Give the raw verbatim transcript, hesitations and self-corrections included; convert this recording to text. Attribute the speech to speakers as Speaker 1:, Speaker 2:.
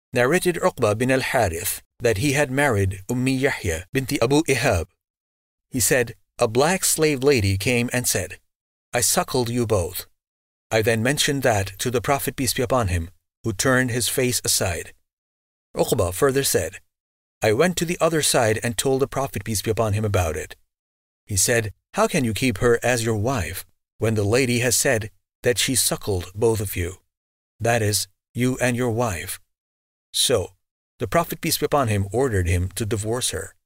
Speaker 1: narrated Uqba bin al-Harith that he had married Ummi Yahya binti Abu Ihab. He said, "A black slave lady came and said, 'I suckled you both.' I then mentioned that to the Prophet peace be upon him, who turned his face aside." Uqba further said, "I went to the other side and told the Prophet peace be upon him about it. He said, 'How can you keep her as your wife when the lady has said that she suckled both of you, that is, you and your wife?' So the Prophet peace be upon him ordered him to divorce her.